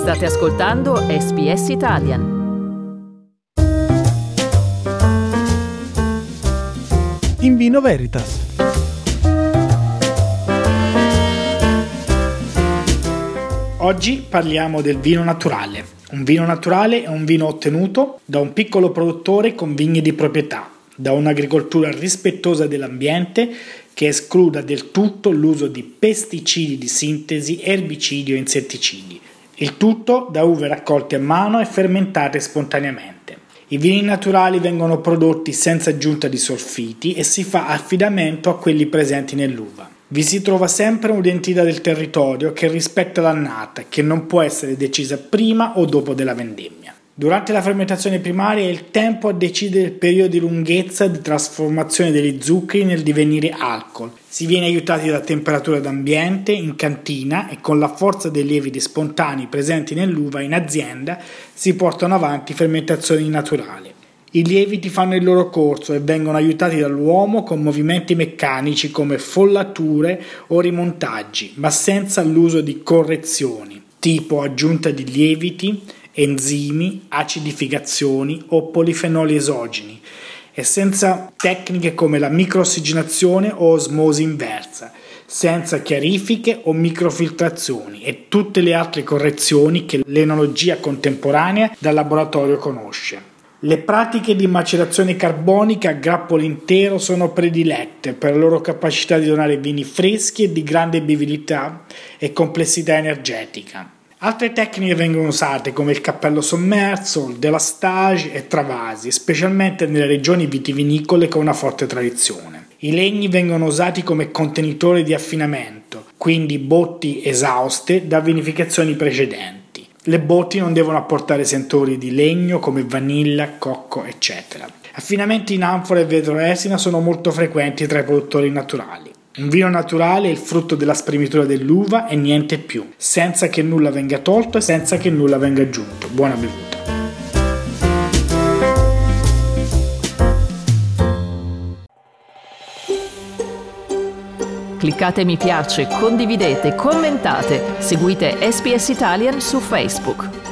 State ascoltando SBS Italian. In Vino Veritas. Oggi parliamo del vino naturale. Un vino naturale è un vino ottenuto da un piccolo produttore con vigne di proprietà, da un'agricoltura rispettosa dell'ambiente che escluda del tutto l'uso di pesticidi di sintesi, erbicidi o insetticidi. Il tutto da uve raccolte a mano e fermentate spontaneamente. I vini naturali vengono prodotti senza aggiunta di solfiti e si fa affidamento a quelli presenti nell'uva. Vi si trova sempre un'identità del territorio che rispetta l'annata, che non può essere decisa prima o dopo della vendemmia. Durante la fermentazione primaria è il tempo a decidere il periodo di lunghezza di trasformazione degli zuccheri nel divenire alcol. Si viene aiutati da temperatura d'ambiente, in cantina, e con la forza dei lieviti spontanei presenti nell'uva in azienda si portano avanti fermentazioni naturali. I lieviti fanno il loro corso e vengono aiutati dall'uomo con movimenti meccanici come follature o rimontaggi, ma senza l'uso di correzioni, tipo aggiunta di lieviti, enzimi, acidificazioni o polifenoli esogeni, e senza tecniche come la microossigenazione o osmosi inversa, senza chiarifiche o microfiltrazioni e tutte le altre correzioni che l'enologia contemporanea dal laboratorio conosce. Le pratiche di macerazione carbonica a grappolo intero sono predilette per la loro capacità di donare vini freschi e di grande bevibilità e complessità energetica. Altre tecniche vengono usate come il cappello sommerso, il delastage e travasi, specialmente nelle regioni vitivinicole con una forte tradizione. I legni vengono usati come contenitori di affinamento, quindi botti esauste da vinificazioni precedenti. Le botti non devono apportare sentori di legno come vaniglia, cocco, eccetera. Affinamenti in anfora e vetroresina sono molto frequenti tra i produttori naturali. Un vino naturale è il frutto della spremitura dell'uva e niente più, senza che nulla venga tolto e senza che nulla venga aggiunto. Buona bevuta. Cliccate mi piace, condividete, commentate, seguite SBS Italian su Facebook.